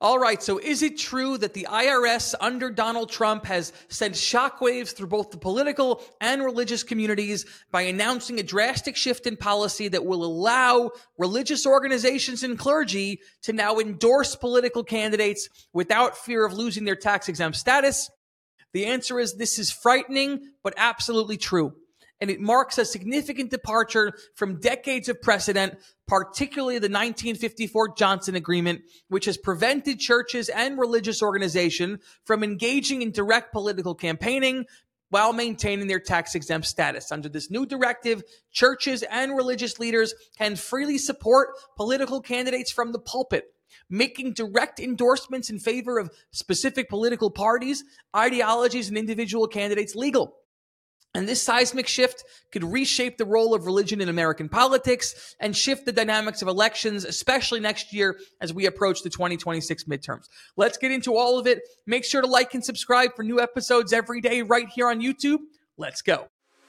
All right, so is it true that the IRS under Donald Trump has sent shockwaves through both the political and religious communities by announcing a drastic shift in policy that will allow religious organizations and clergy to now endorse political candidates without fear of losing their tax-exempt status? The answer is this is frightening, but absolutely true. And it marks a significant departure from decades of precedent, particularly the 1954 Johnson Agreement, which has prevented churches and religious organizations from engaging in direct political campaigning while maintaining their tax-exempt status. Under this new directive, churches and religious leaders can freely support political candidates from the pulpit, making direct endorsements in favor of specific political parties, ideologies, and individual candidates legal. And this seismic shift could reshape the role of religion in American politics and shift the dynamics of elections, especially next year as we approach the 2026 midterms. Let's get into all of it. Make sure to like and subscribe for new episodes every day right here on YouTube. Let's go.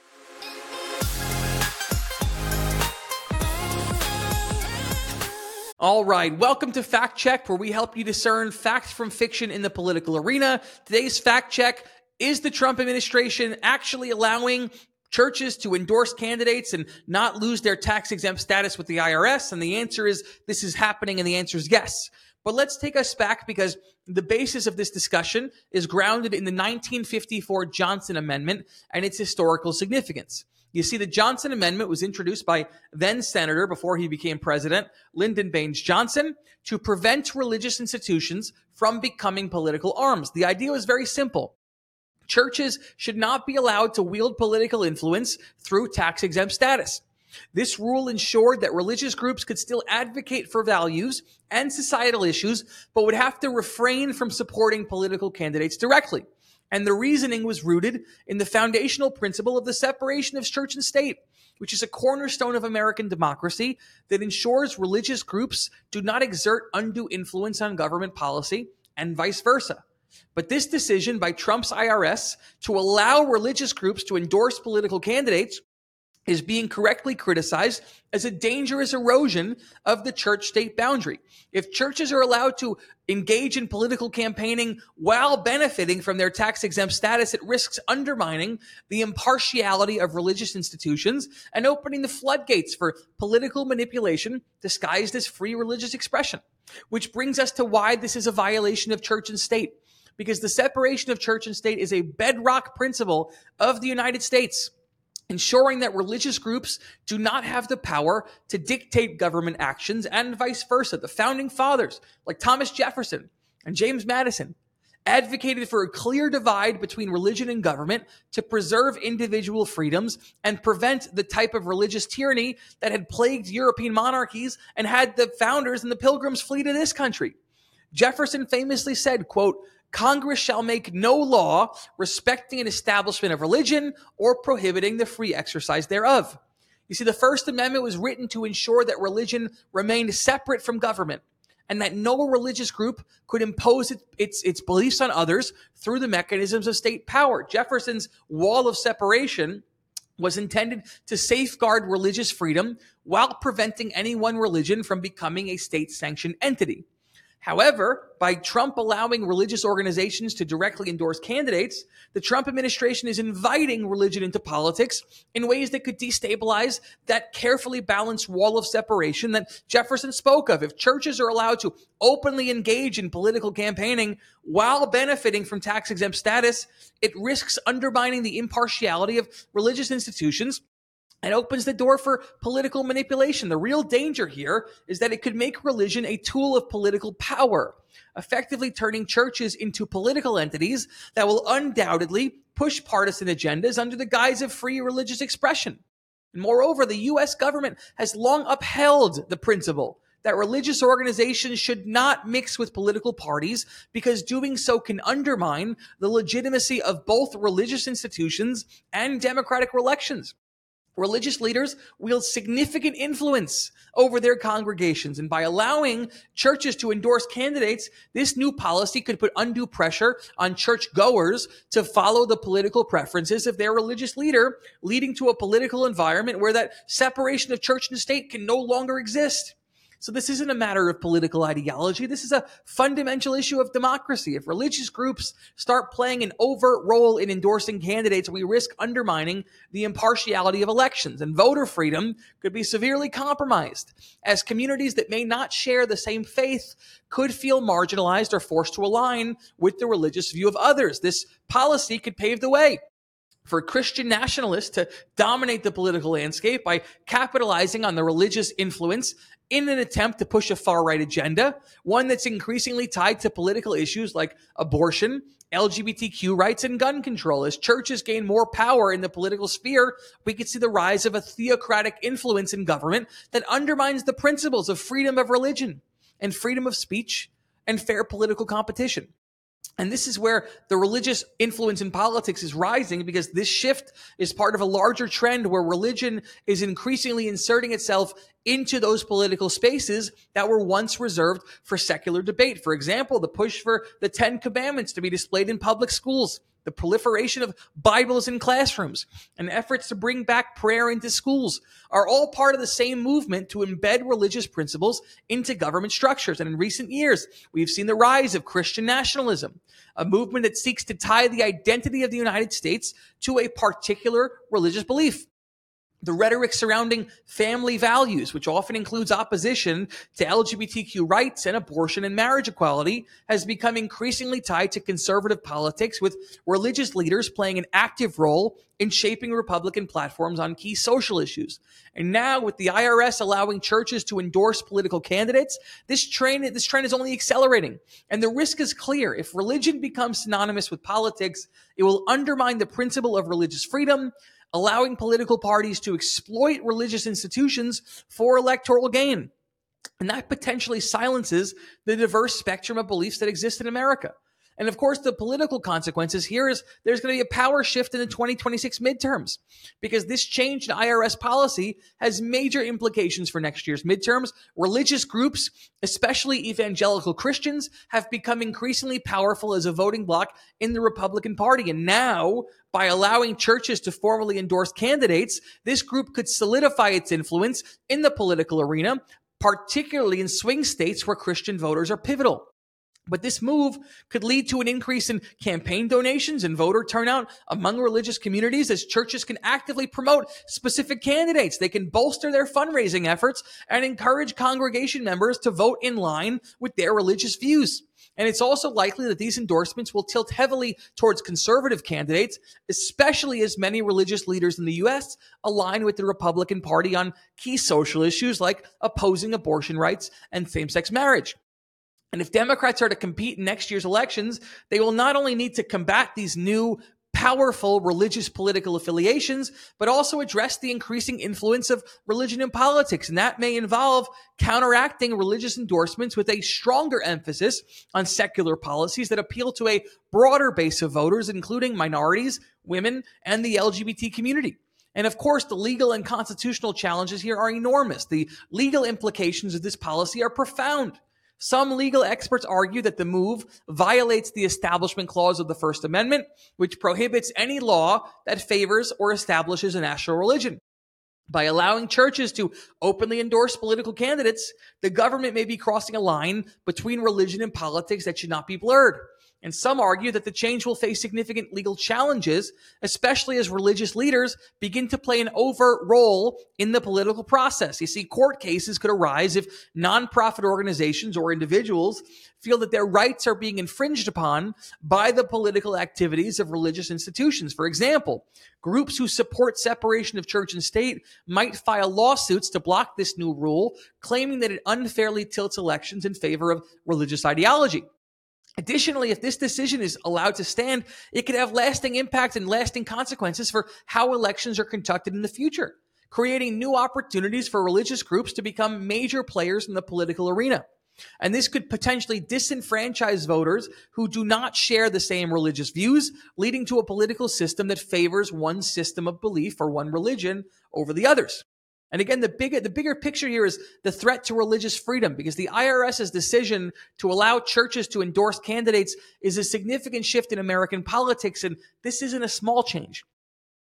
All right, welcome to Fact Check, where we help you discern fact from fiction in the political arena. Today's Fact Check: is the Trump administration actually allowing churches to endorse candidates and not lose their tax-exempt status with the IRS? And the answer is this is happening, and the answer is yes. But let's take us back, because the basis of this discussion is grounded in the 1954 Johnson Amendment and its historical significance. You see, the Johnson Amendment was introduced by then-Senator, before he became president, Lyndon Baines Johnson, to prevent religious institutions from becoming political arms. The idea was very simple. Churches should not be allowed to wield political influence through tax-exempt status. This rule ensured that religious groups could still advocate for values and societal issues, but would have to refrain from supporting political candidates directly. And the reasoning was rooted in the foundational principle of the separation of church and state, which is a cornerstone of American democracy that ensures religious groups do not exert undue influence on government policy and vice versa. But this decision by Trump's IRS to allow religious groups to endorse political candidates is being correctly criticized as a dangerous erosion of the church-state boundary. If churches are allowed to engage in political campaigning while benefiting from their tax-exempt status, it risks undermining the impartiality of religious institutions and opening the floodgates for political manipulation disguised as free religious expression. Which brings us to why this is a violation of church and state. Because the separation of church and state is a bedrock principle of the United States, ensuring that religious groups do not have the power to dictate government actions and vice versa. The founding fathers, like Thomas Jefferson and James Madison, advocated for a clear divide between religion and government to preserve individual freedoms and prevent the type of religious tyranny that had plagued European monarchies and had the founders and the pilgrims flee to this country. Jefferson famously said, quote, "Congress shall make no law respecting an establishment of religion or prohibiting the free exercise thereof." You see, the First Amendment was written to ensure that religion remained separate from government and that no religious group could impose its beliefs on others through the mechanisms of state power. Jefferson's wall of separation was intended to safeguard religious freedom while preventing any one religion from becoming a state-sanctioned entity. However, by Trump allowing religious organizations to directly endorse candidates, the Trump administration is inviting religion into politics in ways that could destabilize that carefully balanced wall of separation that Jefferson spoke of. If churches are allowed to openly engage in political campaigning while benefiting from tax-exempt status, it risks undermining the impartiality of religious institutions and opens the door for political manipulation. The real danger here is that it could make religion a tool of political power, effectively turning churches into political entities that will undoubtedly push partisan agendas under the guise of free religious expression. And moreover, the U.S. government has long upheld the principle that religious organizations should not mix with political parties because doing so can undermine the legitimacy of both religious institutions and democratic elections. Religious leaders wield significant influence over their congregations, and by allowing churches to endorse candidates, this new policy could put undue pressure on churchgoers to follow the political preferences of their religious leader, leading to a political environment where that separation of church and state can no longer exist. So this isn't a matter of political ideology. This is a fundamental issue of democracy. If religious groups start playing an overt role in endorsing candidates, we risk undermining the impartiality of elections, and voter freedom could be severely compromised, as communities that may not share the same faith could feel marginalized or forced to align with the religious view of others. This policy could pave the way for Christian nationalists to dominate the political landscape by capitalizing on the religious influence in an attempt to push a far-right agenda, one that's increasingly tied to political issues like abortion, LGBTQ rights, and gun control. As churches gain more power in the political sphere, we could see the rise of a theocratic influence in government that undermines the principles of freedom of religion and freedom of speech and fair political competition. And this is where the religious influence in politics is rising, because this shift is part of a larger trend where religion is increasingly inserting itself into those political spaces that were once reserved for secular debate. For example, the push for the Ten Commandments to be displayed in public schools, the proliferation of Bibles in classrooms, and efforts to bring back prayer into schools are all part of the same movement to embed religious principles into government structures. And in recent years, we've seen the rise of Christian nationalism, a movement that seeks to tie the identity of the United States to a particular religious belief. The rhetoric surrounding family values, which often includes opposition to LGBTQ rights and abortion and marriage equality, has become increasingly tied to conservative politics, with religious leaders playing an active role in shaping Republican platforms on key social issues. And now, with the IRS allowing churches to endorse political candidates, this trend is only accelerating. And the risk is clear. If religion becomes synonymous with politics, it will undermine the principle of religious freedom, allowing political parties to exploit religious institutions for electoral gain. And that potentially silences the diverse spectrum of beliefs that exist in America. And of course, the political consequences here is there's going to be a power shift in the 2026 midterms, because this change in IRS policy has major implications for next year's midterms. Religious groups, especially evangelical Christians, have become increasingly powerful as a voting bloc in the Republican Party. And now, by allowing churches to formally endorse candidates, this group could solidify its influence in the political arena, particularly in swing states where Christian voters are pivotal. But this move could lead to an increase in campaign donations and voter turnout among religious communities, as churches can actively promote specific candidates. They can bolster their fundraising efforts and encourage congregation members to vote in line with their religious views. And it's also likely that these endorsements will tilt heavily towards conservative candidates, especially as many religious leaders in the U.S. align with the Republican Party on key social issues like opposing abortion rights and same-sex marriage. And if Democrats are to compete in next year's elections, they will not only need to combat these new, powerful religious political affiliations, but also address the increasing influence of religion in politics. And that may involve counteracting religious endorsements with a stronger emphasis on secular policies that appeal to a broader base of voters, including minorities, women, and the LGBT community. And of course, the legal and constitutional challenges here are enormous. The legal implications of this policy are profound. Some legal experts argue that the move violates the Establishment Clause of the First Amendment, which prohibits any law that favors or establishes a national religion. By allowing churches to openly endorse political candidates, the government may be crossing a line between religion and politics that should not be blurred. And some argue that the change will face significant legal challenges, especially as religious leaders begin to play an overt role in the political process. You see, court cases could arise if nonprofit organizations or individuals feel that their rights are being infringed upon by the political activities of religious institutions. For example, groups who support separation of church and state might file lawsuits to block this new rule, claiming that it unfairly tilts elections in favor of religious ideology. Additionally, if this decision is allowed to stand, it could have lasting impact and lasting consequences for how elections are conducted in the future, creating new opportunities for religious groups to become major players in the political arena. And this could potentially disenfranchise voters who do not share the same religious views, leading to a political system that favors one system of belief or one religion over the others. And again, the bigger picture here is the threat to religious freedom, because the IRS's decision to allow churches to endorse candidates is a significant shift in American politics, and this isn't a small change.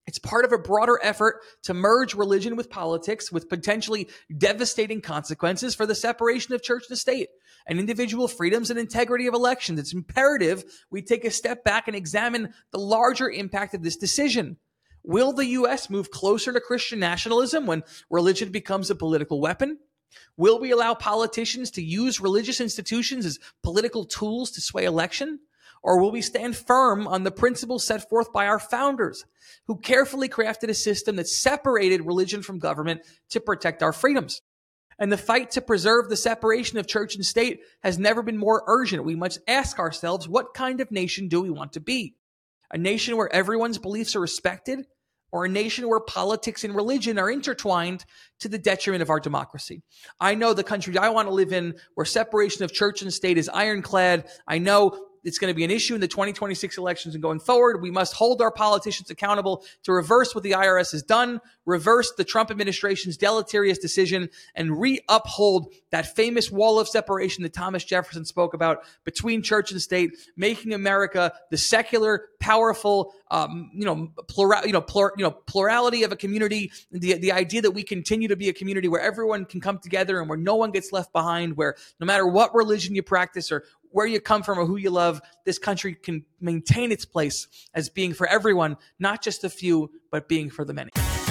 It's part of a broader effort to merge religion with politics, with potentially devastating consequences for the separation of church and state and individual freedoms and integrity of elections. It's imperative we take a step back and examine the larger impact of this decision. Will the U.S. move closer to Christian nationalism when religion becomes a political weapon? Will we allow politicians to use religious institutions as political tools to sway election? Or will we stand firm on the principles set forth by our founders, who carefully crafted a system that separated religion from government to protect our freedoms? And the fight to preserve the separation of church and state has never been more urgent. We must ask ourselves, what kind of nation do we want to be? A nation where everyone's beliefs are respected, or a nation where politics and religion are intertwined to the detriment of our democracy? I know the country I want to live in, where separation of church and state is ironclad. I know it's going to be an issue in the 2026 elections and going forward. We must hold our politicians accountable to reverse what the IRS has done, reverse the Trump administration's deleterious decision, and re-uphold that famous wall of separation that Thomas Jefferson spoke about between church and state, making America the secular, powerful, plurality of a community. The idea that we continue to be a community where everyone can come together and where no one gets left behind, where no matter what religion you practice or where you come from or who you love, this country can maintain its place as being for everyone, not just a few, but being for the many.